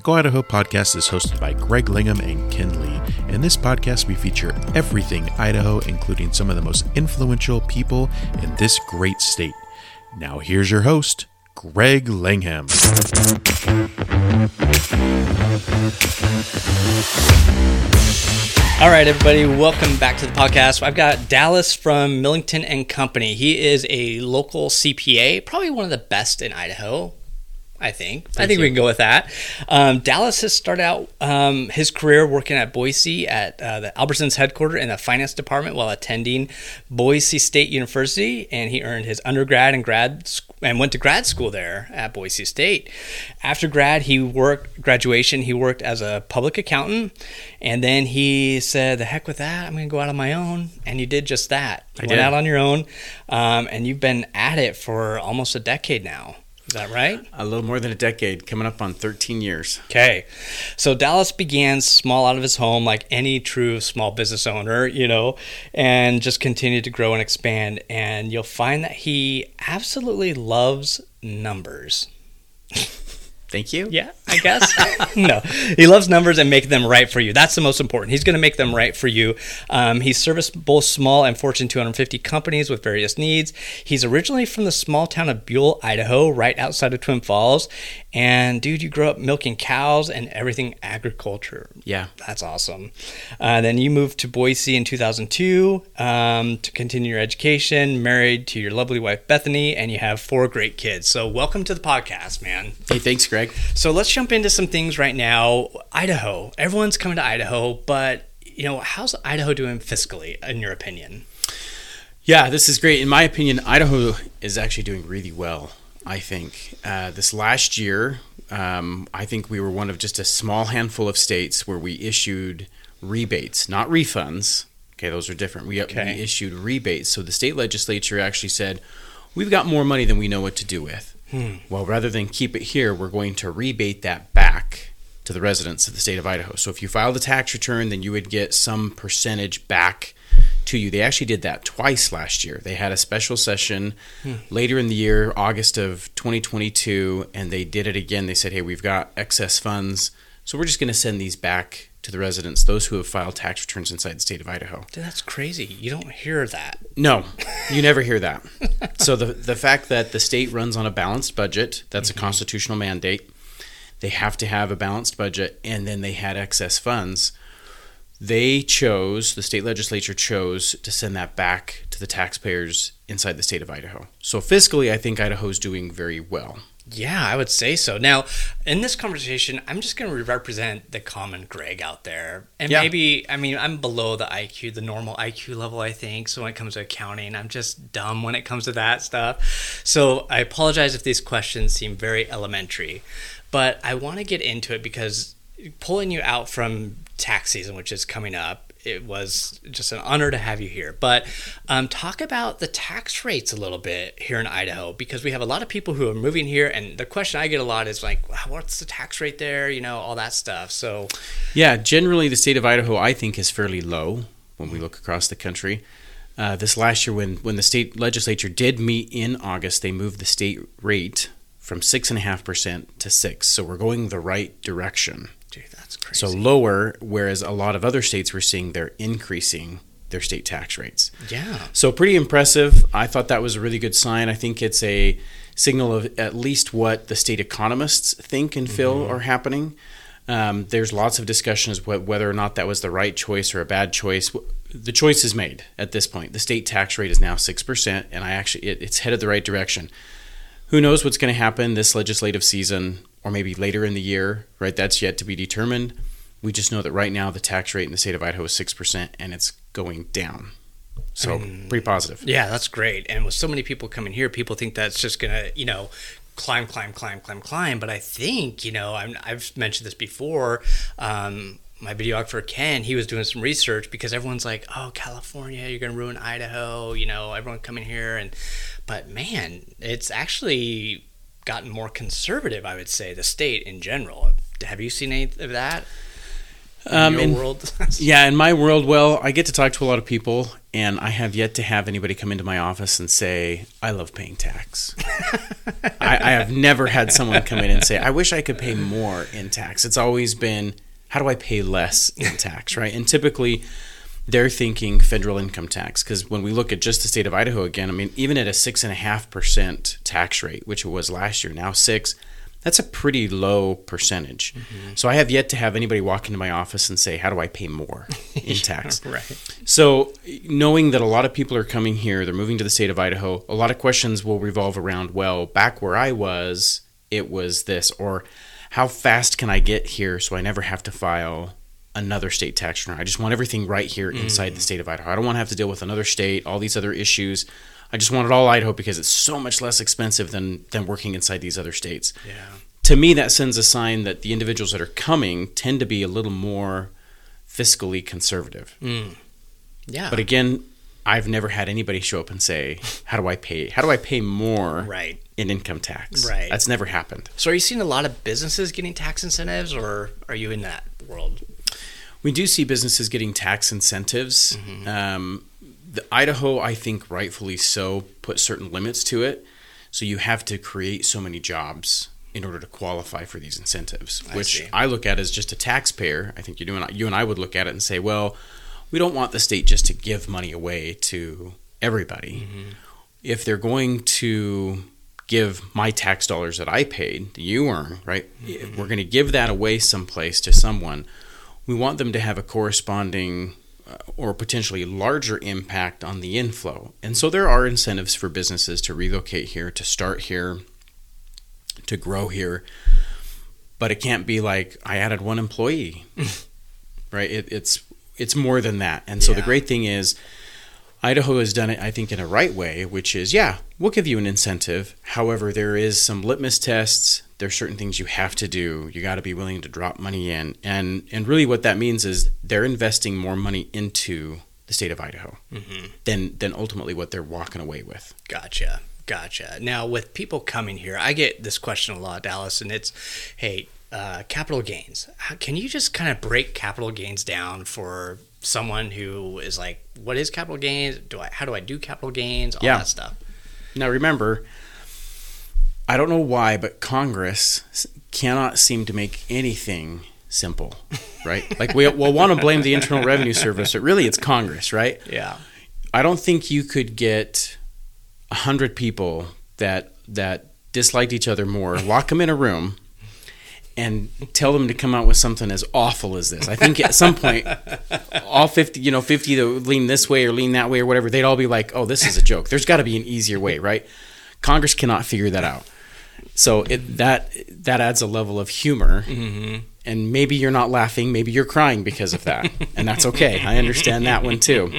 Go Idaho podcast is hosted by Greg Lingham and Ken Lee. In this podcast, we feature everything Idaho, including some of the most influential people in this great state. Now here's your host, Greg Lingham. All right, everybody, welcome back to the podcast. I've got Dallas from Millington and Company. He is a local CPA, probably one of the best in Idaho, I think. I think we can go with that. Dallas has started out his career working at Boise at the Albertsons headquarters in the finance department while attending Boise State University, and he earned his undergrad and went to grad school there at Boise State. After graduation, he worked as a public accountant, and then he said, "The heck with that! I'm going to go out on my own." And you did just that. You went out on your own, and you've been at it for almost a decade now. Is that right? A little more than a decade, coming up on 13 years. Okay. So Dallas began small out of his home like any true small business owner, and just continued to grow and expand. And you'll find that he absolutely loves numbers. Thank you. Yeah, I guess. No, he loves numbers and make them right for you. That's the most important. He's going to make them right for you. He's serviced both small and Fortune 250 companies with various needs. He's originally from the small town of Buell, Idaho, right outside of Twin Falls. And dude, you grew up milking cows and everything agriculture. Yeah. That's awesome. Then you moved to Boise in 2002 to continue your education, married to your lovely wife, Bethany, and you have 4 great kids. So welcome to the podcast, man. Hey, thanks, Greg. So let's jump into some things right now. Idaho. Everyone's coming to Idaho, but how's Idaho doing fiscally, in your opinion? Yeah, this is great. In my opinion, Idaho is actually doing really well, I think. This last year, I think we were one of just a small handful of states where we issued rebates, not refunds. Okay, those are different. We issued rebates. So the state legislature actually said, we've got more money than we know what to do with. Well, rather than keep it here, we're going to rebate that back to the residents of the state of Idaho. So if you filed a tax return, then you would get some percentage back to you. They actually did that twice last year. They had a special session later in the year, August of 2022, and they did it again. They said, hey, we've got excess funds, so we're just going to send these back to the residents, those who have filed tax returns inside the state of Idaho. Dude, that's crazy. You don't hear that. No, you never hear that. So the fact that the state runs on a balanced budget, that's a constitutional mandate. They have to have a balanced budget, and then they had excess funds. The state legislature chose to send that back to the taxpayers inside the state of Idaho. So fiscally, I think Idaho's doing very well. Yeah, I would say so. Now, in this conversation, I'm just going to represent the common Greg out there. And maybe, I'm below the normal IQ level, I think. So when it comes to accounting, I'm just dumb when it comes to that stuff. So I apologize if these questions seem very elementary. But I want to get into it because pulling you out from tax season, which is coming up, it was just an honor to have you here. But talk about the tax rates a little bit here in Idaho, because we have a lot of people who are moving here, and the question I get a lot is like, what's the tax rate there? All that stuff. So, yeah, generally the state of Idaho, I think, is fairly low when we look across the country. This last year, when the state legislature did meet in August, they moved the state rate from 6.5% to 6%. So we're going the right direction. Dude, that's crazy. So lower, whereas a lot of other states we're seeing they're increasing their state tax rates. Yeah. So pretty impressive. I thought that was a really good sign. I think it's a signal of at least what the state economists think and feel are happening. There's lots of discussion as whether or not that was the right choice or a bad choice. The choice is made at this point. The state tax rate is now 6%, and it's headed the right direction. Who knows what's going to happen this legislative season or maybe later in the year, right? That's yet to be determined. We just know that right now the tax rate in the state of Idaho is 6%, and it's going down. So pretty positive. Yeah, that's great. And with so many people coming here, people think that's just going to, climb. But I think, I've mentioned this before, my videographer, Ken, he was doing some research because everyone's like, oh, California, you're going to ruin Idaho, everyone coming here. But man, it's actually gotten more conservative, I would say, the state in general. Have you seen any of that? in your world? Yeah, in my world, well, I get to talk to a lot of people, and I have yet to have anybody come into my office and say, I love paying tax. I have never had someone come in and say, I wish I could pay more in tax. It's always been, how do I pay less in tax, right? And typically, they're thinking federal income tax, because when we look at just the state of Idaho again, I mean, even at a 6.5% tax rate, which it was last year, now 6%, that's a pretty low percentage. Mm-hmm. So I have yet to have anybody walk into my office and say, how do I pay more in tax? Right. So knowing that a lot of people are coming here, they're moving to the state of Idaho, a lot of questions will revolve around, well, back where I was, it was this, or how fast can I get here so I never have to file another state tax return? I just want everything right here inside the state of Idaho. I don't want to have to deal with another state, all these other issues. I just want it all Idaho because it's so much less expensive than working inside these other states. Yeah. To me, that sends a sign that the individuals that are coming tend to be a little more fiscally conservative. Yeah. But again, I've never had anybody show up and say, how do I pay more right. in income tax? Right. That's never happened. So are you seeing a lot of businesses getting tax incentives, or are you in that world? We do see businesses getting tax incentives. The Idaho, I think rightfully so, put certain limits to it. So you have to create so many jobs in order to qualify for these incentives, which I look at as just a taxpayer. I think you and I would look at it and say, well, we don't want the state just to give money away to everybody. Mm-hmm. If they're going to give my tax dollars that I paid, that you earn, right? Mm-hmm. We're going to give that away someplace to someone. We want them to have a corresponding or potentially larger impact on the inflow. And so there are incentives for businesses to relocate here, to start here, to grow here. But it can't be like, I added one employee, right? It's more than that. And so the great thing is, Idaho has done it, I think, in a right way, which is, we'll give you an incentive. However, there is some litmus tests. There's certain things you have to do. You got to be willing to drop money in. And really what that means is they're investing more money into the state of Idaho than ultimately what they're walking away with. Gotcha. Now, with people coming here, I get this question a lot, Dallas, and it's, hey, capital gains. Can you just kind of break capital gains down for someone who is like, what is capital gains? How do I do capital gains? All that stuff. Now, remember, I don't know why, but Congress cannot seem to make anything simple, right? Like we'll want to blame the Internal Revenue Service, but really it's Congress, right? Yeah. I don't think you could get 100 people that disliked each other more, lock them in a room, and tell them to come out with something as awful as this. I think at some point, all 50 that lean this way or lean that way or whatever, they'd all be like, oh, this is a joke. There's got to be an easier way, right? Congress cannot figure that out. So that adds a level of humor, and maybe you're not laughing, maybe you're crying because of that, and that's okay. I understand that one too.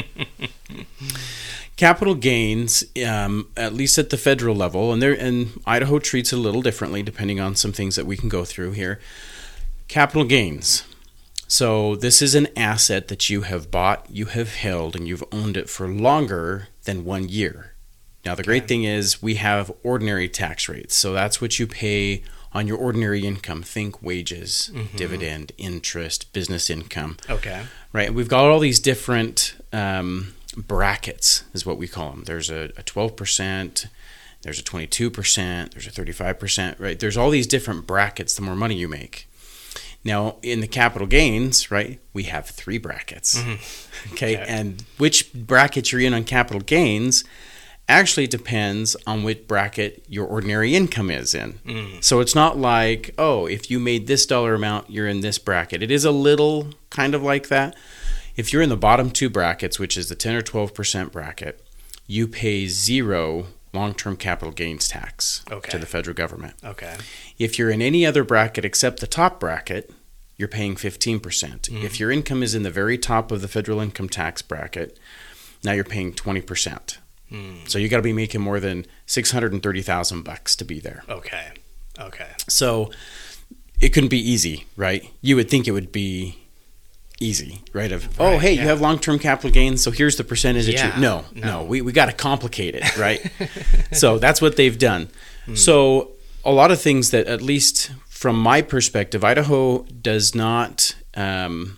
Capital gains, at least at the federal level, and Idaho treats it a little differently depending on some things that we can go through here. Capital gains. So this is an asset that you have bought, you have held, and you've owned it for longer than 1 year. Now, the great thing is we have ordinary tax rates. So that's what you pay on your ordinary income. Think wages, dividend, interest, business income. Okay. Right. We've got all these different brackets is what we call them. There's a 12%, there's a 22%, there's a 35%, right? There's all these different brackets the more money you make. Now, in the capital gains, right, we have 3 brackets. Okay. And which bracket you're in on capital gains actually depends on which bracket your ordinary income is in. So it's not like, oh, if you made this dollar amount, you're in this bracket. It is a little kind of like that. If you're in the bottom 2 brackets, which is the 10 or 12% bracket, you pay 0 long-term capital gains tax to the federal government. Okay. If you're in any other bracket except the top bracket, you're paying 15%. If your income is in the very top of the federal income tax bracket, now you're paying 20%. So you got to be making more than $630,000 to be there. Okay. So it couldn't be easy, right? You would think it would be easy, right? You have long-term capital gains, so here's the percentage that you... No. We got to complicate it, right? So that's what they've done. So a lot of things that, at least from my perspective, Idaho does not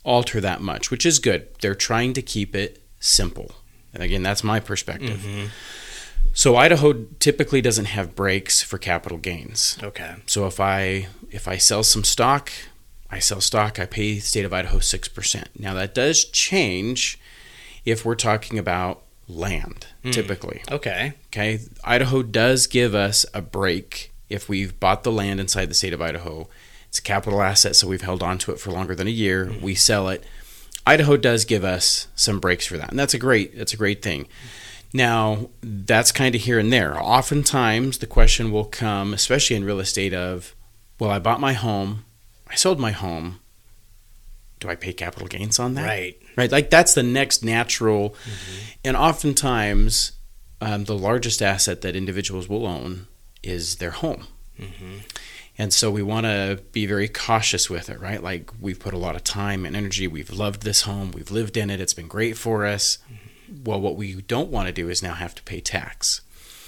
alter that much, which is good. They're trying to keep it simple. And again, that's my perspective. Mm-hmm. So Idaho typically doesn't have breaks for capital gains. Okay. So if I sell some stock, I pay the state of Idaho 6%. Now that does change if we're talking about land, typically. Okay. Okay. Idaho does give us a break if we've bought the land inside the state of Idaho. It's a capital asset, so we've held on to it for longer than a year. We sell it. Idaho does give us some breaks for that, and that's a great thing. Now, that's kind of here and there. Oftentimes, the question will come, especially in real estate, of, well, I bought my home, I sold my home, do I pay capital gains on that? Right. Like, that's the next natural. And oftentimes, the largest asset that individuals will own is their home. And so we want to be very cautious with it, right? Like, we've put a lot of time and energy. We've loved this home. We've lived in it. It's been great for us. Well, what we don't want to do is now have to pay tax.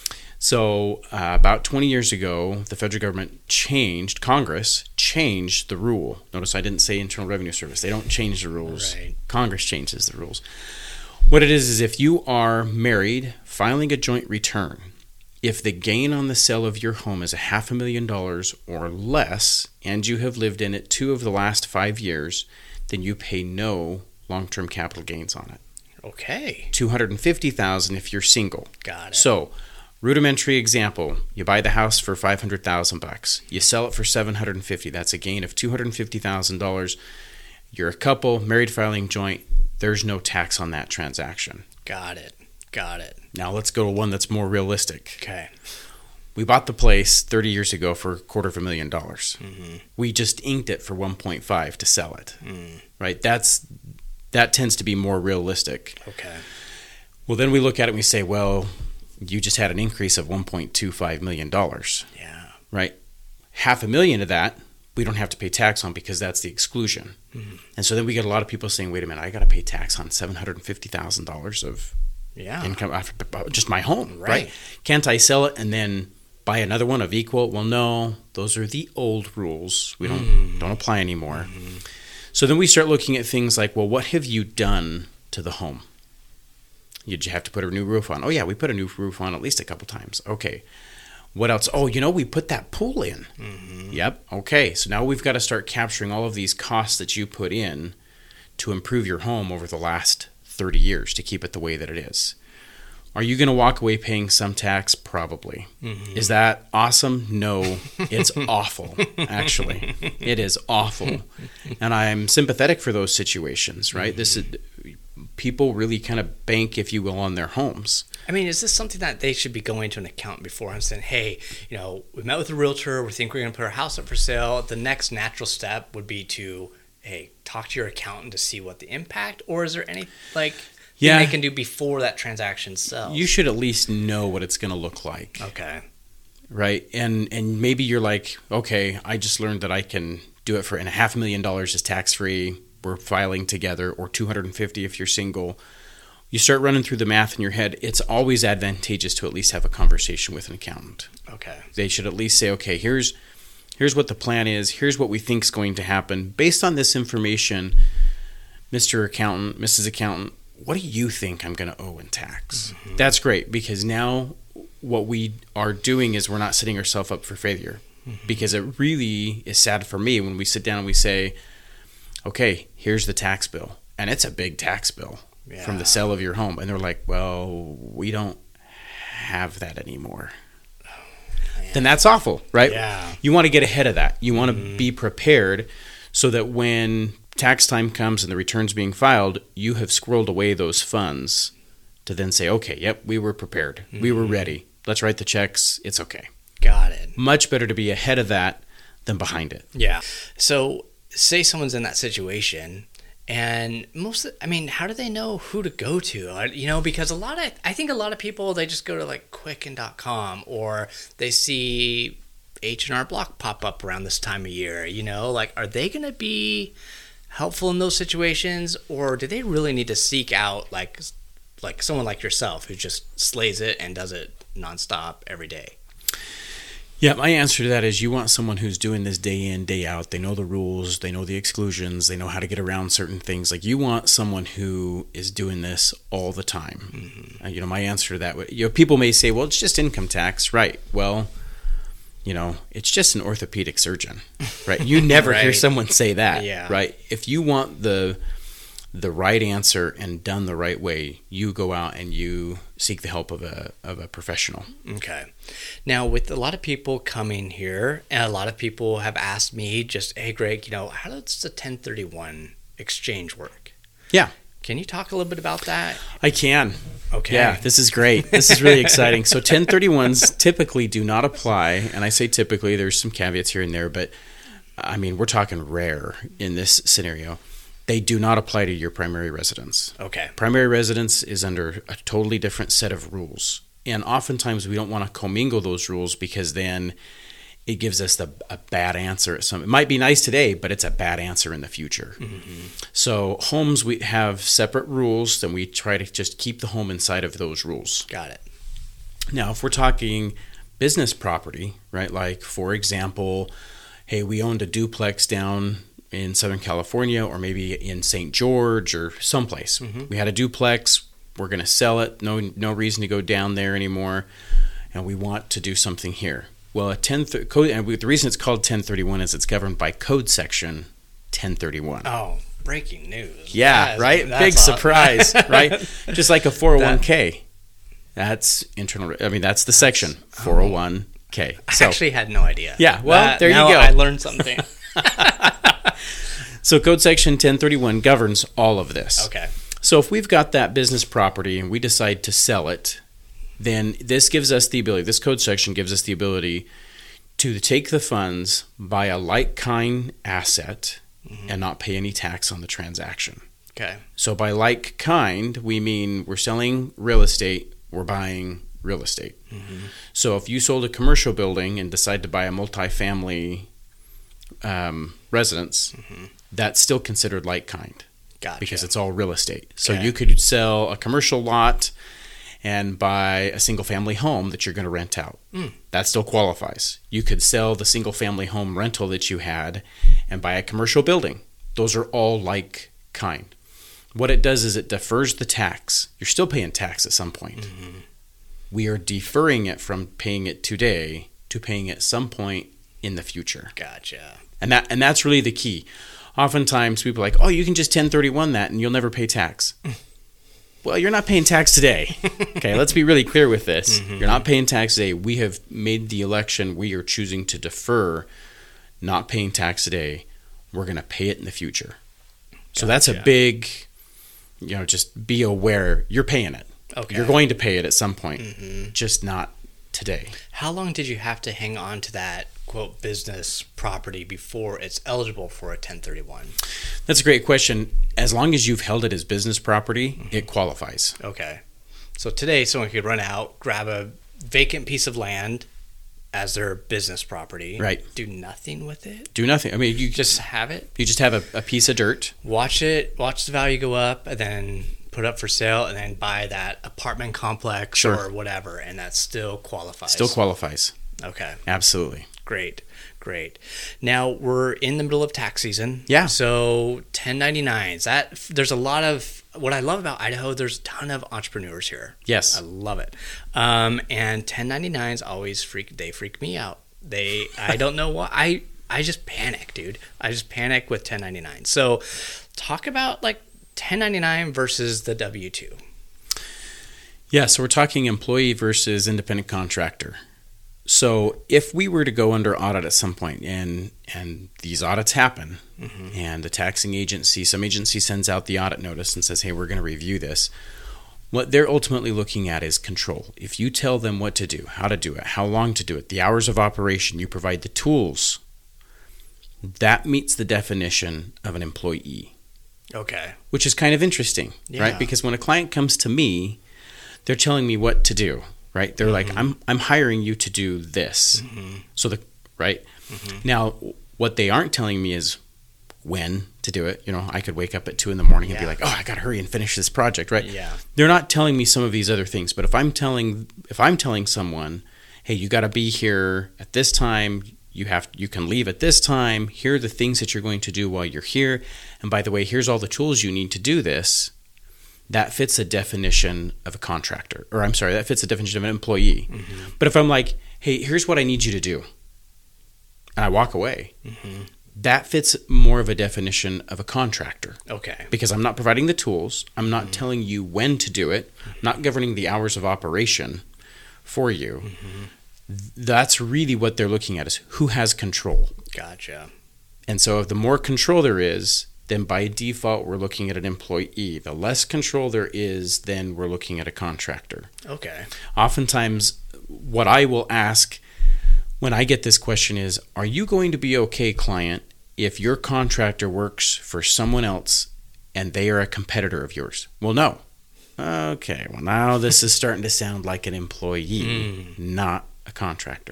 So about 20 years ago, the federal government Congress changed the rule. Notice I didn't say Internal Revenue Service. They don't change the rules. Right. Congress changes the rules. What it is if you are married, filing a joint return, if the gain on the sale of your home is $500,000 or less, and you have lived in it 2 of the last 5 years, then you pay no long-term capital gains on it. Okay. $250,000 if you're single. Got it. So, rudimentary example: you buy the house for $500,000, you sell it for $750,000. That's a gain of $250,000. You're a couple, married, filing joint. There's no tax on that transaction. Got it. Now let's go to one that's more realistic. Okay. We bought the place 30 years ago for $250,000. We just inked it for 1.5 to sell it. Right? That tends to be more realistic. Okay. Well, then we look at it and we say, well, you just had an increase of $1.25 million. Yeah. Right? $500,000 of that we don't have to pay tax on because that's the exclusion. And so then we get a lot of people saying, wait a minute, I got to pay tax on $750,000 of income after just my home, right? Can't I sell it and then buy another one of equal? Well, no, those are the old rules. We don't apply anymore. So then we start looking at things like, well, what have you done to the home? Did you have to put a new roof on? Oh, yeah, we put a new roof on at least a couple times. Okay. What else? Oh, we put that pool in. Yep. Okay. So now we've got to start capturing all of these costs that you put in to improve your home over the last 30 years to keep it the way that it is. Are you going to walk away paying some tax? Probably. Is that awesome? No, it's awful, actually. It is awful. And I'm sympathetic for those situations, right? This is, people really kind of bank, if you will, on their homes. I mean, is this something that they should be going to an accountant before and saying, hey, we met with a realtor, we think we're going to put our house up for sale. The next natural step would be to, hey, talk to your accountant to see what the impact, or is there any, thing they can do before that transaction sells? You should at least know what it's going to look like. Okay. Right? And maybe you're like, okay, I just learned that I can do it for, and $500,000 is tax-free. We're filing together, or $250,000 if you're single. You start running through the math in your head. It's always advantageous to at least have a conversation with an accountant. Okay. They should at least say, okay, here's what the plan is. Here's what we think is going to happen. Based on this information, Mr. Accountant, Mrs. Accountant, what do you think I'm going to owe in tax? That's great, because now what we are doing is we're not setting ourselves up for failure. Because it really is sad for me when we sit down and we say, okay, here's the tax bill. And it's a big tax bill from the sale of your home. And they're like, well, we don't have that anymore. Then that's awful, right? Yeah. You want to get ahead of that. You want to be prepared so that when tax time comes and the return's being filed, you have squirreled away those funds to then say, okay, yep, we were prepared. We were ready. Let's write the checks. It's okay. Got it. Much better to be ahead of that than behind it. Yeah. So say someone's in that situation, and how do they know who to go to? Because I think a lot of people, they just go to like Quicken.com, or they see H&R Block pop up around this time of year. Are they going to be helpful in those situations, or do they really need to seek out like someone like yourself who just slays it and does it nonstop every day? Yeah, my answer to that is you want someone who's doing this day in, day out. They know the rules, they know the exclusions, they know how to get around certain things. Like you want someone who is doing this all the time. Mm-hmm. My answer to that, people may say, well, it's just income tax. Right. Well, it's just an orthopedic surgeon, right? You never right. hear someone say that, yeah. right? If you want the right answer and done the right way, you go out and you seek the help of a professional. Okay. Now, with a lot of people coming here, and a lot of people have asked me just, hey, Greg, how does the 1031 exchange work? Yeah. Can you talk a little bit about that? I can. Okay. Yeah, this is great. This is really exciting. So 1031s typically do not apply, and I say typically, there's some caveats here and there, but we're talking rare in this scenario. They do not apply to your primary residence. Okay. Primary residence is under a totally different set of rules. And oftentimes we don't want to commingle those rules because then it gives us a bad answer. It might be nice today, but it's a bad answer in the future. Mm-hmm. So homes, we have separate rules, and we try to just keep the home inside of those rules. Got it. Now, if we're talking business property, right? Like, for example, hey, we owned a duplex down in Southern California or maybe in St. George or someplace. Mm-hmm. We had a duplex. We're going to sell it. No reason to go down there anymore. And we want to do something here. Well, the reason it's called 1031 is it's governed by Code Section 1031. Oh, breaking news. Yeah, right? Big surprise, right? Just like a 401k. That's that's the section, 401k. I actually had no idea. Yeah, well, there you go. I learned something. So Code Section 1031 governs all of this. Okay. So if we've got that business property and we decide to sell it, then this code section gives us the ability to take the funds, buy a like-kind asset, mm-hmm. and not pay any tax on the transaction. Okay. So by like-kind, we mean we're selling real estate, we're buying real estate. Mm-hmm. So if you sold a commercial building and decide to buy a multifamily residence, mm-hmm. that's still considered like-kind. Gotcha. Because it's all real estate. So okay. you could sell a commercial lot and buy a single-family home that you're going to rent out. That still qualifies. You could sell the single-family home rental that you had and buy a commercial building. Those are all like-kind. What it does is it defers the tax. You're still paying tax at some point. Mm-hmm. We are deferring it from paying it today to paying it some point in the future. Gotcha. And that's really the key. Oftentimes people are like, oh, you can just 1031 that and you'll never pay tax. Well, you're not paying tax today. Okay, let's be really clear with this. Mm-hmm. You're not paying tax today. We have made the election. We are choosing to defer not paying tax today. We're going to pay it in the future. So that's a big, just be aware. You're paying it. Okay. You're going to pay it at some point, mm-hmm. just not today. How long did you have to hang on to that, quote, business property before it's eligible for a 1031? That's a great question. As long as you've held it as business property, mm-hmm. it qualifies. Okay. So today someone could run out, grab a vacant piece of land as their business property. Right. Do nothing with it? Do nothing. You just have it? You just have a piece of dirt. Watch the value go up, and then put up for sale, and then buy that apartment complex or whatever, and that still qualifies. Still qualifies. Okay. Absolutely. Great. Now we're in the middle of tax season. Yeah. So 1099s. There's a lot of what I love about Idaho. There's a ton of entrepreneurs here. Yes. I love it. And 1099s always freak me out. I don't know why. I just panic, dude. I just panic with 1099. So talk about like 1099 versus the W-2. Yeah. So we're talking employee versus independent contractor. So if we were to go under audit at some point, and these audits happen, mm-hmm. and the taxing agency, some agency sends out the audit notice and says, hey, we're going to review this, what they're ultimately looking at is control. If you tell them what to do, how to do it, how long to do it, the hours of operation, you provide the tools, that meets the definition of an employee. Okay. Which is kind of interesting, right? Because when a client comes to me, they're telling me what to do. Right? They're mm-hmm. like, I'm hiring you to do this. Mm-hmm. So mm-hmm. Now what they aren't telling me is when to do it. I could wake up at 2 a.m. and be like, oh, I got to hurry and finish this project, right? Yeah. They're not telling me some of these other things, but if I'm telling someone, hey, you got to be here at this time. You can leave at this time. Here are the things that you're going to do while you're here. And by the way, here's all the tools you need to do this. That fits a definition of a contractor. Or I'm sorry, that fits a definition of an employee. Mm-hmm. But if I'm like, hey, here's what I need you to do, and I walk away, that fits more of a definition of a contractor. Okay. Because I'm not providing the tools. I'm not telling you when to do it. I'm not governing the hours of operation for you. That's really what they're looking at, is who has control. Gotcha. And so if the more control there is, then by default we're looking at an employee. The less control there is, then we're looking at a contractor. Okay. Oftentimes what I will ask when I get this question is, are you going to be okay, client, if your contractor works for someone else and they are a competitor of yours? Well, no. Okay, well now this is starting to sound like an employee, not a contractor.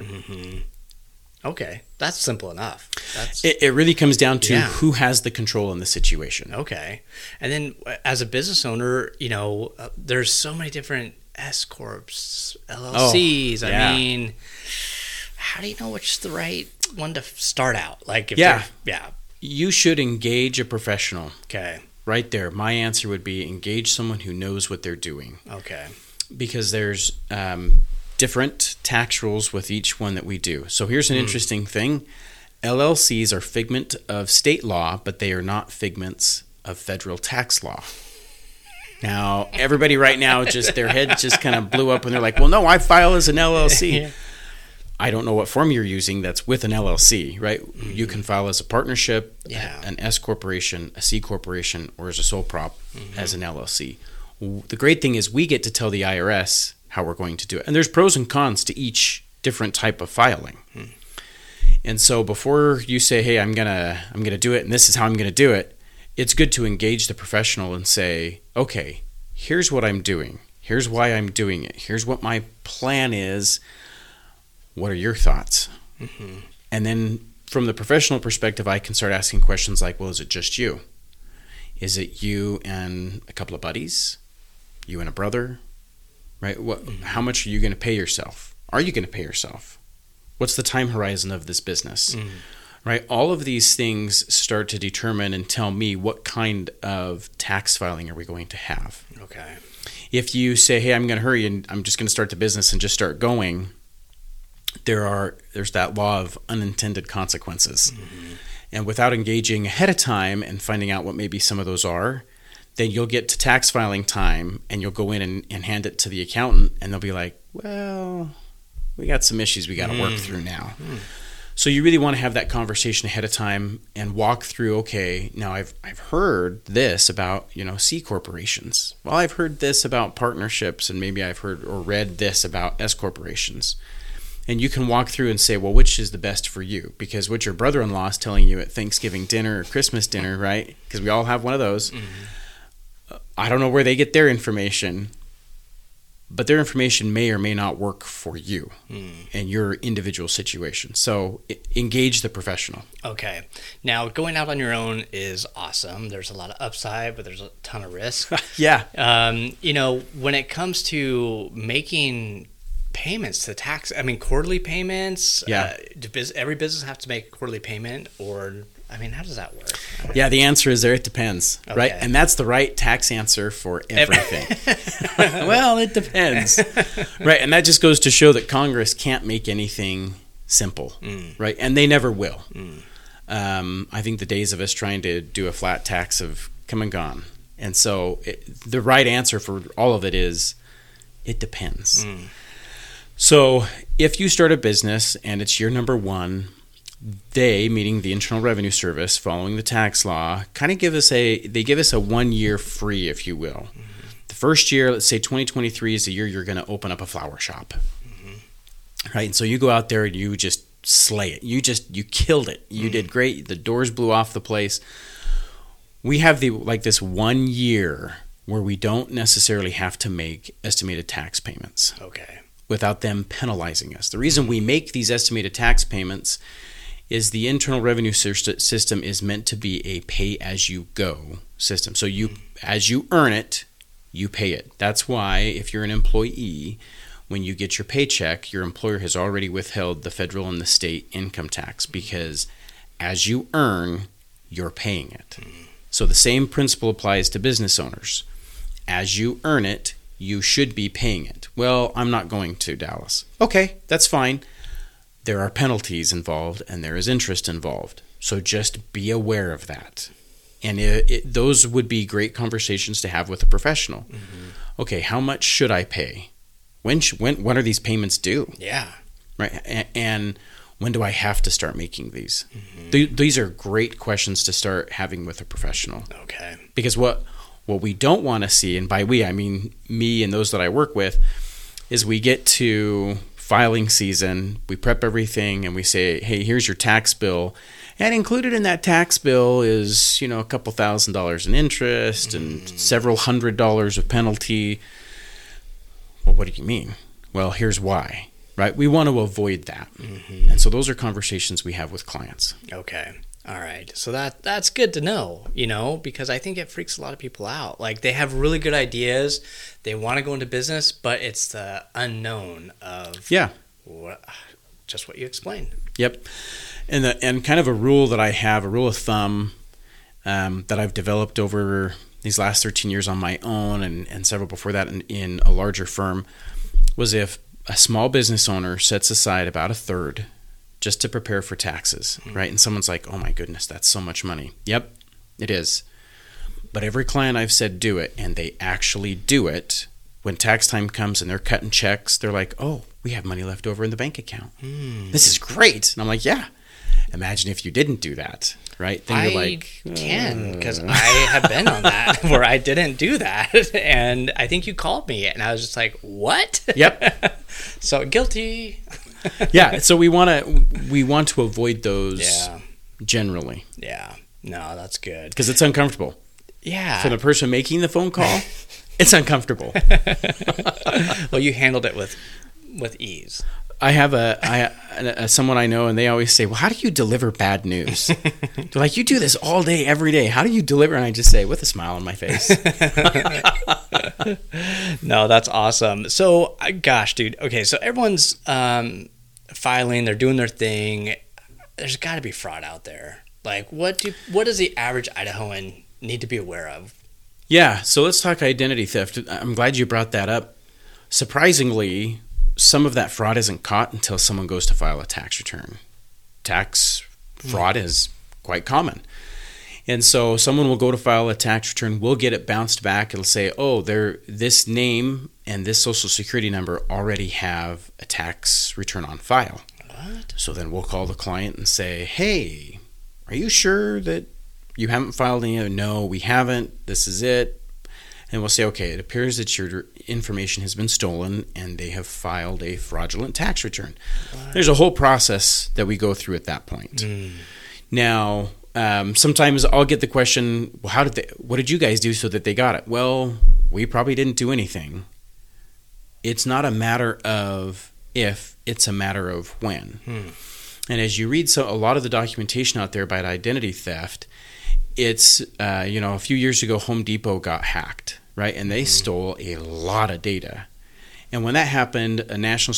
Okay, that's simple enough. It really comes down to who has the control in the situation. Okay, and then as a business owner, there's so many different S corps, LLCs. I mean, how do you know which is the right one to start out? Like, you should engage a professional. Okay, right there. My answer would be engage someone who knows what they're doing. Okay, because there's different tax rules with each one that we do. So here's an interesting thing. LLCs are figment of state law, but they are not figments of federal tax law. Now, everybody right now, their head just kind of blew up when they're like, well, no, I file as an LLC. I don't know what form you're using that's with an LLC, right? You can file as a partnership, an S corporation, a C corporation, or as a sole prop as an LLC. The great thing is we get to tell the IRS how we're going to do it. And there's pros and cons to each different type of filing. And so before you say, hey, I'm gonna do it and this is how I'm gonna do it, it's good to engage the professional and say, okay, here's what I'm doing. Here's why I'm doing it. Here's what my plan is. What are your thoughts? And then from the professional perspective, I can start asking questions like, well, is it just you? Is it you and a couple of buddies? You and a brother? Right? How much are you going to pay yourself? Are you going to pay yourself? What's the time horizon of this business? Right? All of these things start to determine and tell me what kind of tax filing are we going to have. Okay. If you say, hey, I'm going to hurry and I'm just going to start the business and just start going, there's that law of unintended consequences. And without engaging ahead of time and finding out what maybe some of those are, then you'll get to tax filing time and you'll go in and hand it to the accountant and they'll be like, well, we got some issues we got to work through now. So you really want to have that conversation ahead of time and walk through, okay, now I've heard this about, C corporations. Well, I've heard this about partnerships and maybe I've heard or read this about S corporations. And you can walk through and say, well, which is the best for you? Because what your brother-in-law is telling you at Thanksgiving dinner or Christmas dinner, right? Because we all have one of those. I don't know where they get their information, but their information may or may not work for you and your individual situation. So engage the professional. Okay. Now, going out on your own is awesome. There's a lot of upside, but there's a ton of risk. When it comes to making payments to tax, quarterly payments, does every business have to make a quarterly payment, or how does that work? The answer is it depends, right? And that's the right tax answer for everything. Well, it depends, right? And that just goes to show that Congress can't make anything simple, right? And they never will. I think the days of us trying to do a flat tax have come and gone. And so the right answer for all of it is it depends. So if you start a business and it's year number one, they, meaning the Internal Revenue Service, following the tax law, kind of give us a 1 year free, if you will. The first year, let's say 2023 is the year you're going to open up a flower shop. Right? And so you go out there and you just slay it. You killed it. You did great. The doors blew off the place. We have this 1 year where we don't necessarily have to make estimated tax payments. Okay. Without them penalizing us. The reason we make these estimated tax payments is the Internal Revenue System is meant to be a pay-as-you-go system. So as you earn it, you pay it. That's why if you're an employee, when you get your paycheck, your employer has already withheld the federal and the state income tax, because as you earn, you're paying it. So the same principle applies to business owners. As you earn it, you should be paying it. Well, I'm not going to, Dallas. Okay, that's fine. There are penalties involved and there is interest involved. So just be aware of that. And those would be great conversations to have with a professional. Mm-hmm. Okay, how much should I pay? When are these payments due? Yeah. Right. And when do I have to start making these? Mm-hmm. These are great questions to start having with a professional. Okay. Because what we don't want to see, and by we, I mean me and those that I work with, is we get to filing season, we prep everything, and we say, hey, here's your tax bill. And included in that tax bill is, a couple $1,000s in interest and several $100s of penalty. Well, what do you mean? Well, here's why, right? We want to avoid that. Mm-hmm. And so those are conversations we have with clients. Okay. All right. So that's good to know, because I think it freaks a lot of people out. Like, they have really good ideas. They want to go into business, but it's the unknown of just what you explained. Yep. And kind of a rule that I have, a rule of thumb that I've developed over these last 13 years on my own and several before that in a larger firm, was if a small business owner sets aside about a third just to prepare for taxes, right? And someone's like, oh my goodness, that's so much money. Yep, it is. But every client I've said do it, and they actually do it, when tax time comes and they're cutting checks, they're like, oh, we have money left over in the bank account. This is great. And I'm like, yeah. Imagine if you didn't do that, right? Then you're like, can, because I have been on that where I didn't do that. And I think you called me and I was just like, what? Yep. So guilty. Yeah. So we want to avoid those generally. Yeah. No, that's good. Because it's uncomfortable. Yeah. For the person making the phone call, it's uncomfortable. Well, you handled it with ease. I have someone I know, and they always say, well, how do you deliver bad news? They're like, you do this all day, every day. How do you deliver? And I just say, with a smile on my face. No, that's awesome. So, gosh, dude. Okay, so everyone's filing. They're doing their thing. There's got to be fraud out there. Like, what does the average Idahoan need to be aware of? Yeah, so let's talk identity theft. I'm glad you brought that up. Surprisingly, some of that fraud isn't caught until someone goes to file a tax return. Tax fraud is quite common. And so someone will go to file a tax return, we'll get it bounced back. It'll say, oh, this name and this social security number already have a tax return on file. What? So then we'll call the client and say, hey, are you sure that you haven't filed any? No, we haven't. This is it. And we'll say, okay, it appears that your information has been stolen and they have filed a fraudulent tax return. What? There's a whole process that we go through at that point. Now, sometimes I'll get the question, well, what did you guys do so that they got it? Well, we probably didn't do anything. It's not a matter of if, it's a matter of when. And as you read a lot of the documentation out there about identity theft, it's, a few years ago, Home Depot got hacked, right? And they stole a lot of data. And when that happened, a national,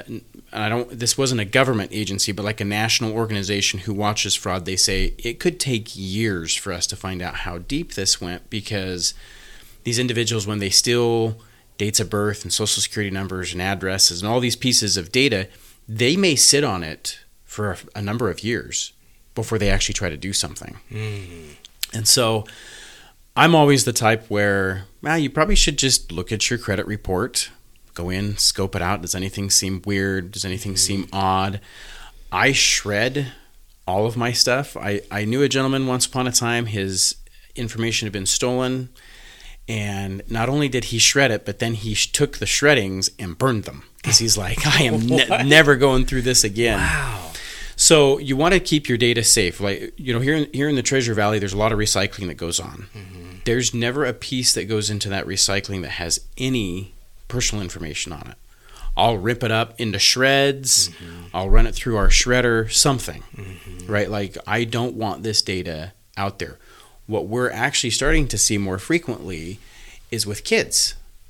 this wasn't a government agency, but like a national organization who watches fraud, they say it could take years for us to find out how deep this went, because these individuals, when they steal dates of birth and social security numbers and addresses and all these pieces of data, they may sit on it for a number of years before they actually try to do something. And so I'm always the type where, you probably should just look at your credit report, go in, scope it out. Does anything seem weird? Does anything seem odd? I shred all of my stuff. I knew a gentleman once upon a time, his information had been stolen, and not only did he shred it, but then he took the shreddings and burned them, because he's like, I am never going through this again. Wow. So you want to keep your data safe. Like, here in the Treasure Valley, there's a lot of recycling that goes on. There's never a piece that goes into that recycling that has any personal information on it. I'll rip it up into shreds. I'll run it through our shredder, something, right? Like, I don't want this data out there. What we're actually starting to see more frequently is with kids.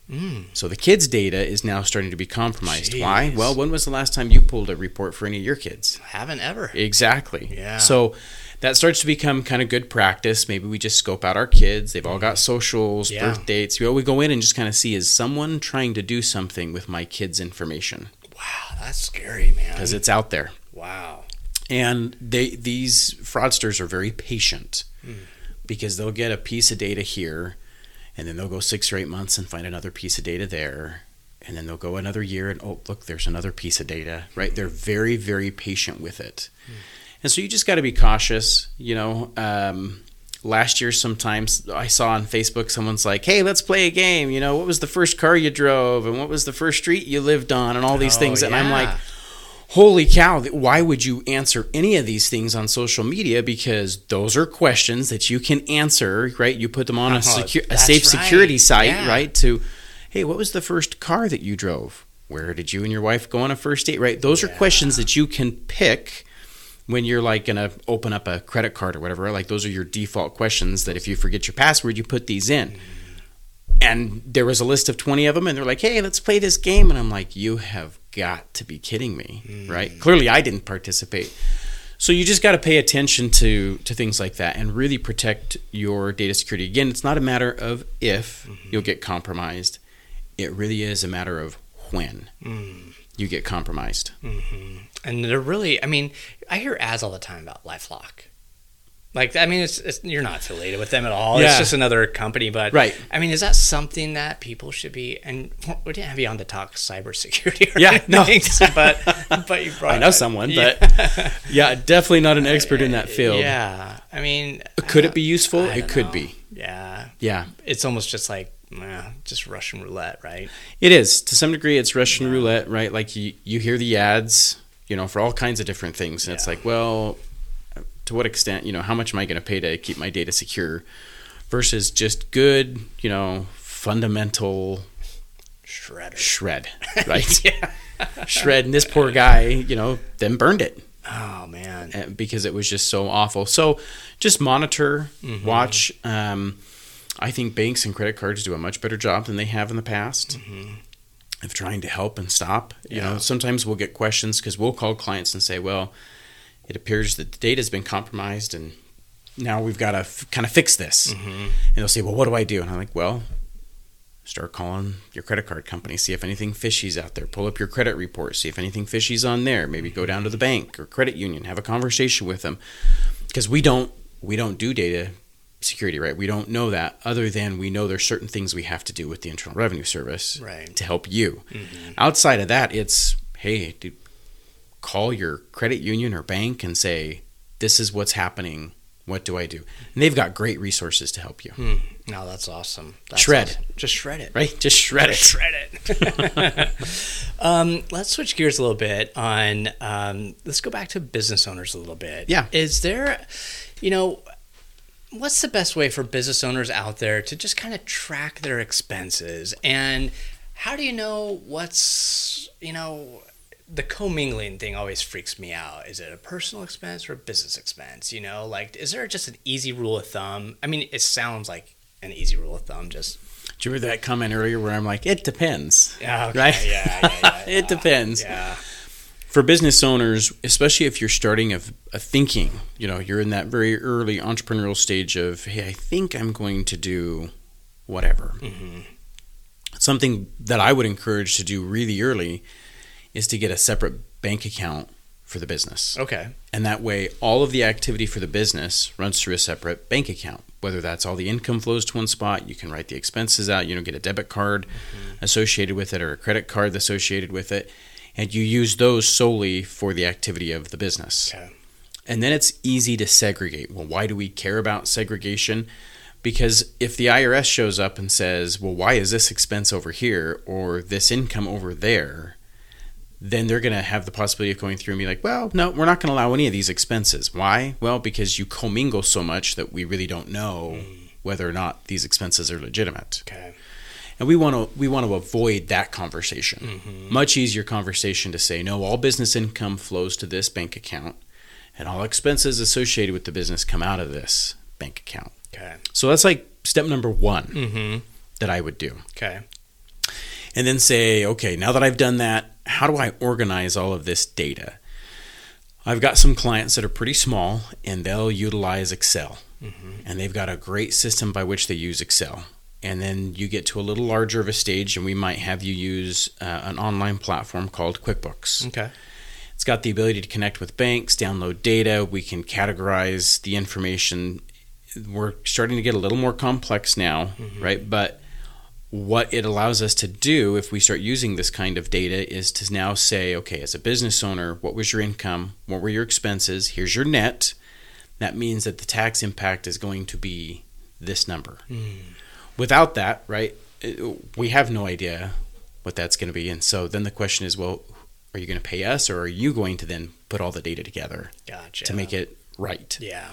So the kids' data is now starting to be compromised. Jeez. Why? Well, when was the last time you pulled a report for any of your kids? Haven't ever. Exactly. Yeah. So that starts to become kind of good practice. Maybe we just scope out our kids. They've all got socials, birth dates. We go in and just kind of see, is someone trying to do something with my kids' information? Wow, that's scary, man. Because it's out there. Wow. And these fraudsters are very patient because they'll get a piece of data here, and then they'll go 6 or 8 months and find another piece of data there. And then they'll go another year and, oh, look, there's another piece of data, right? They're very, very patient with it. And so you just got to be cautious. Last year sometimes I saw on Facebook someone's like, hey, let's play a game. What was the first car you drove? And what was the first street you lived on? And all these things. And I'm like, holy cow, why would you answer any of these things on social media? Because those are questions that you can answer, right? You put them on a safe security site, right? To, hey, what was the first car that you drove? Where did you and your wife go on a first date, right? Those are questions that you can pick when you're like going to open up a credit card or whatever. Like those are your default questions that if you forget your password, you put these in. And there was a list of 20 of them, and they're like, hey, let's play this game. And I'm like, you have got to be kidding me, right? Clearly, I didn't participate. So you just got to pay attention to things like that and really protect your data security. Again, it's not a matter of if you'll get compromised. It really is a matter of when you get compromised. And they're really, I hear ads all the time about LifeLock. It's you're not affiliated with them at all. Yeah. It's just another company. But, right. Is that something that people should be, and we didn't have you on to talk cybersecurity or anything, but you probably, I know someone, but definitely not an expert in that field. Yeah. Could it be useful? It could be. Yeah. Yeah. It's almost just like, just Russian roulette, right? It is. To some degree, it's Russian roulette, right? Like you hear the ads, for all kinds of different things. And it's like, well, to what extent, how much am I going to pay to keep my data secure versus just good, fundamental shred, right? Shred. And this poor guy, then burned it. Oh, man. Because it was just so awful. So just monitor, watch. I think banks and credit cards do a much better job than they have in the past of trying to help and stop. Sometimes we'll get questions because we'll call clients and say, well, it appears that the data has been compromised and now we've got to kind of fix this. And they'll say, well, what do I do? And I'm like, well, start calling your credit card company, see if anything fishy's out there. Pull up your credit report, see if anything fishy's on there. Maybe go down to the bank or credit union, have a conversation with them. Because we don't do data security, right? We don't know that other than we know there's certain things we have to do with the Internal Revenue Service to help you. Outside of that, it's, hey, dude, call your credit union or bank and say, this is what's happening. What do I do? And they've got great resources to help you. No, that's awesome. Shred. Awesome. Just shred it. Right? Just shred it. Shred it. Let's switch gears a little bit on, let's go back to business owners a little bit. Yeah. Is there, what's the best way for business owners out there to just kind of track their expenses? And how do you know what's, the commingling thing always freaks me out. Is it a personal expense or a business expense? Is there just an easy rule of thumb? It sounds like an easy rule of thumb. Just. Did you remember that comment earlier where I'm like, it depends. Yeah. Okay. Right? Yeah. It depends. Yeah. For business owners, especially if you're starting a thinking, you're in that very early entrepreneurial stage of, hey, I think I'm going to do whatever. Something that I would encourage to do really early is to get a separate bank account for the business. Okay. And that way, all of the activity for the business runs through a separate bank account. Whether that's all the income flows to one spot, you can write the expenses out, get a debit card associated with it or a credit card associated with it, and you use those solely for the activity of the business. Okay. And then it's easy to segregate. Well, why do we care about segregation? Because if the IRS shows up and says, well, why is this expense over here or this income over there? Then they're going to have the possibility of going through and be like, well, no, we're not going to allow any of these expenses. Why? Well, because you commingle so much that we really don't know whether or not these expenses are legitimate. Okay. And we want to avoid that conversation. Much easier conversation to say, no, all business income flows to this bank account and all expenses associated with the business come out of this bank account. Okay. So that's like step number one that I would do. Okay. And then say, okay, now that I've done that, how do I organize all of this data? I've got some clients that are pretty small, and they'll utilize Excel. And they've got a great system by which they use Excel. And then you get to a little larger of a stage, and we might have you use an online platform called QuickBooks. Okay. It's got the ability to connect with banks, download data. We can categorize the information. We're starting to get a little more complex now, right? But what it allows us to do if we start using this kind of data is to now say, okay, as a business owner, what was your income? What were your expenses? Here's your net. That means that the tax impact is going to be this number. Without that, right, we have no idea what that's going to be. And so then the question is, well, are you going to pay us, or are you going to then put all the data together to make it right? Yeah.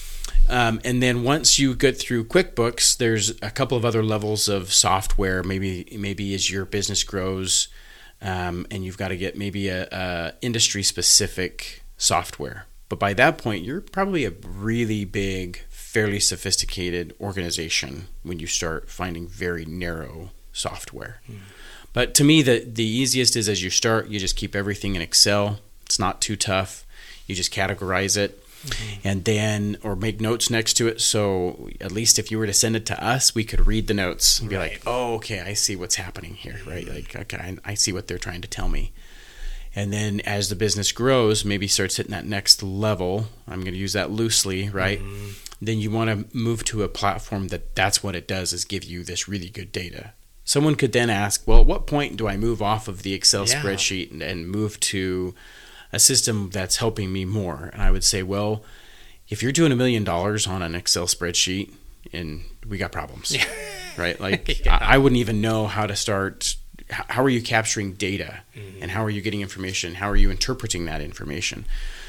And then once you get through QuickBooks, there's a couple of other levels of software. Maybe as your business grows, and you've got to get maybe a industry-specific software. But by that point, you're probably a really big, fairly sophisticated organization when you start finding very narrow software. But to me, the easiest is as you start, you just keep everything in Excel. It's not too tough. You just categorize it. And then, or make notes next to it. So at least if you were to send it to us, we could read the notes and be like, oh, okay, I see what's happening here, right? Like, okay, I see what they're trying to tell me. And then as the business grows, maybe starts hitting that next level, I'm going to use that loosely, right? Then you want to move to a platform that's what it does, is give you this really good data. Someone could then ask, well, at what point do I move off of the Excel spreadsheet and move to a system that's helping me more? And I would say, well, if you're doing $1 million on an Excel spreadsheet, and we got problems, right? Like I wouldn't even know how to start. How are you capturing data, and how are you getting information? How are you interpreting that information?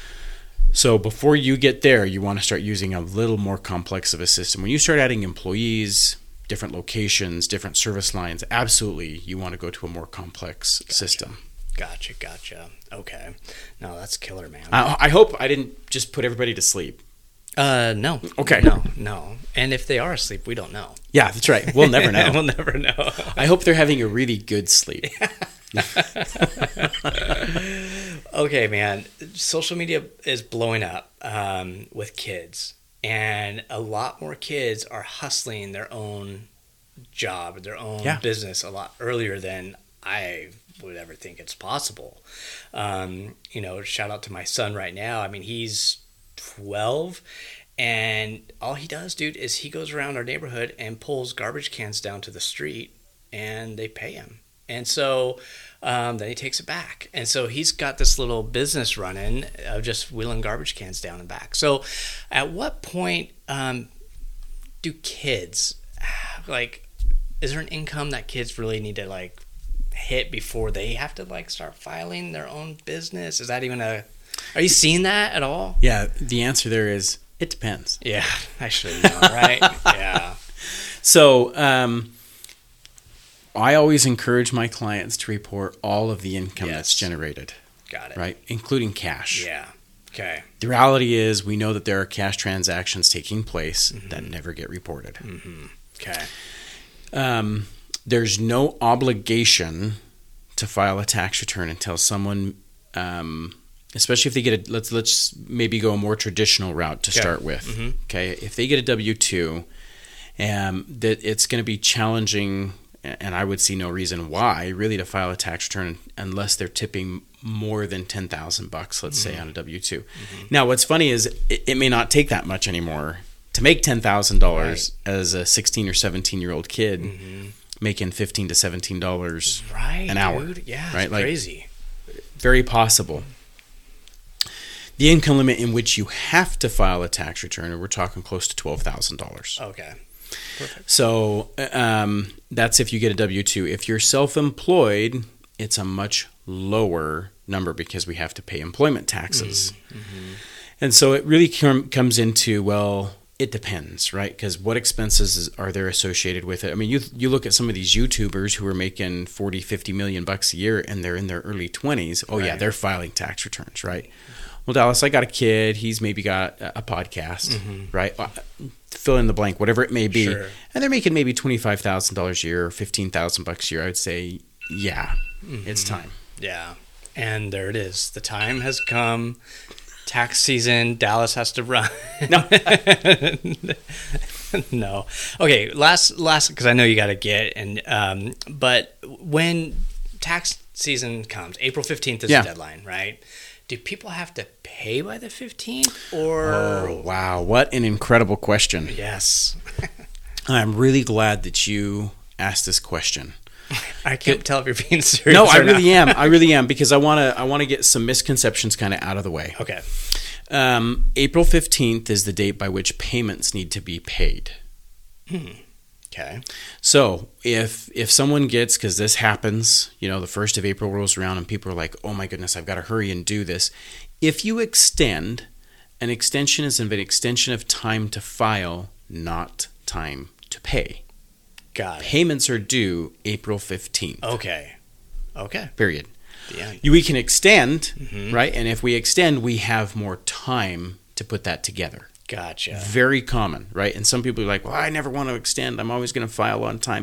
So before you get there, you want to start using a little more complex of a system. When you start adding employees, different locations, different service lines, absolutely, you want to go to a more complex system. Gotcha. Okay. No, that's killer, man. I hope I didn't just put everybody to sleep. No. Okay. No. And if they are asleep, we don't know. Yeah, that's right. We'll never know. We'll never know. I hope they're having a really good sleep. Okay, man. Social media is blowing up with kids. And a lot more kids are hustling their own job, their own business a lot earlier than I would ever think it's possible. Shout out to my son right now. I mean, he's 12, and all he does, dude, is he goes around our neighborhood and pulls garbage cans down to the street, and they pay him. And so then he takes it back. And so he's got this little business running of just wheeling garbage cans down and back. So at what point do kids, is there an income that kids really need to, hit before they have to, start filing their own business? Is that even are you seeing that at all? Yeah, the answer there is, it depends. Yeah, I should know, right? Yeah. So, I always encourage my clients to report all of the income that's generated. Got it. Right? Including cash. Yeah. Okay. The reality is we know that there are cash transactions taking place that never get reported. Okay. There's no obligation to file a tax return until someone, especially if they get let's maybe go a more traditional route to start with. Okay. If they get a W-2, that it's going to be challenging, and I would see no reason why really to file a tax return unless they're tipping more than $10,000, let's say, on a W-2. Now, what's funny is it may not take that much anymore to make $10,000 as a 16 or 17-year-old kid making $15 to $17 an hour. Dude. Yeah, right? It's crazy. Very possible. The income limit in which you have to file a tax return, we're talking close to $12,000. Okay. Perfect. So that's if you get a W-2. If you're self-employed, it's a much lower number because we have to pay employment taxes. And so it really comes into, well, it depends, right? Because what expenses are there associated with it? I mean, you look at some of these YouTubers who are making $40, $50 million a year, and they're in their early 20s. Oh, yeah, they're filing tax returns, right? Well, Dallas, I got a kid. He's maybe got a podcast, right? Fill in the blank, whatever it may be. Sure. And they're making maybe $25,000 a year or $15,000 a year. I would say, Yeah, it's time. Yeah. And there it is. The time has come. Tax season. Dallas has to run. No. No. Okay. Last, because I know you got to get and but when tax season comes, April 15th is the deadline, right? Do people have to pay by the 15th or? Oh, wow. What an incredible question. Yes. I'm really glad that you asked this question. I can't tell if you're being serious. No, I really am. I really am, because I want to get some misconceptions kind of out of the way. Okay. April 15th is the date by which payments need to be paid. Okay. So if someone gets, because this happens, the 1st of April rolls around and people are like, oh my goodness, I've got to hurry and do this. If you extend, an extension is an extension of time to file, not time to pay. Got it. Payments are due April 15th. Okay. Period. Yeah. We can extend, right? And if we extend, we have more time to put that together. Gotcha. Very common, right? And some people are like, well, I never want to extend. I'm always going to file on time.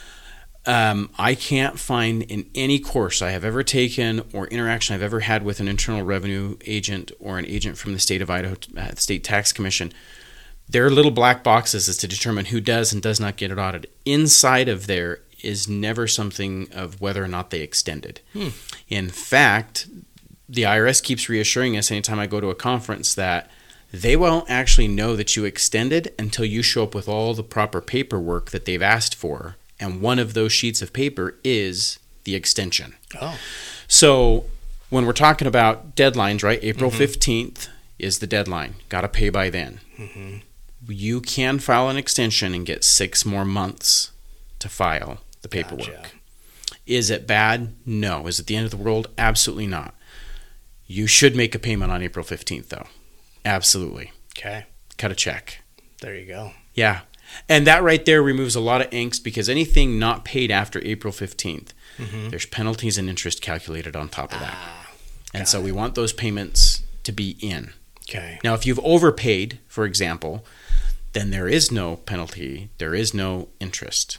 I can't find in any course I have ever taken or interaction I've ever had with an Internal Revenue agent or an agent from the state of Idaho, State Tax Commission, their little black boxes is to determine who does and does not get it audited. Inside of there is never something of whether or not they extended. In fact, the IRS keeps reassuring us anytime I go to a conference that they won't actually know that you extended until you show up with all the proper paperwork that they've asked for. And one of those sheets of paper is the extension. Oh. So when we're talking about deadlines, right? April 15th is the deadline. Got to pay by then. You can file an extension and get 6 more months to file the paperwork. Gotcha. Is it bad? No. Is it the end of the world? Absolutely not. You should make a payment on April 15th, though. Absolutely. Okay. Cut a check. There you go. Yeah. And that right there removes a lot of angst, because anything not paid after April 15th, there's penalties and interest calculated on top of that. And so we want those payments to be in. Okay. Now, if you've overpaid, for example, then there is no penalty. There is no interest.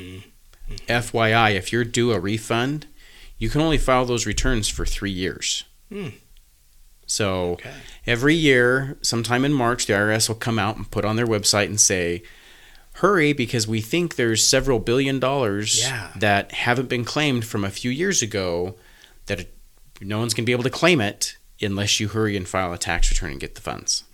FYI, if you're due a refund, you can only file those returns for 3 years. So every year, sometime in March, the IRS will come out and put on their website and say, hurry, because we think there's several $1 billion that haven't been claimed from a few years ago that no one's going to be able to claim it unless you hurry and file a tax return and get the funds.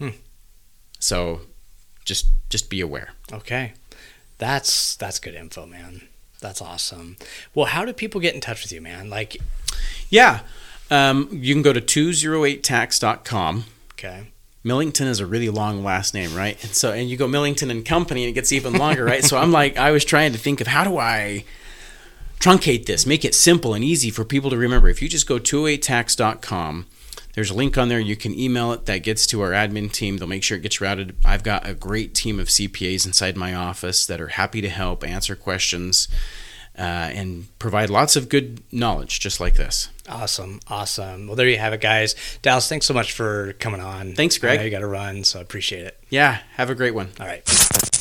So just be aware. Okay. That's good info, man. That's awesome. Well, how do people get in touch with you, man? Yeah. You can go to 208tax.com. Okay. Millington is a really long last name, right? And you go Millington and Company, and it gets even longer, right? So I was trying to think of how do I truncate this, make it simple and easy for people to remember. If you just go 208tax.com, there's a link on there. You can email it. That gets to our admin team. They'll make sure it gets routed. I've got a great team of CPAs inside my office that are happy to help answer questions and provide lots of good knowledge just like this. Awesome. Well, there you have it, guys. Dallas, thanks so much for coming on. Thanks, Greg. I know you got to run, so I appreciate it. Yeah, have a great one. All right.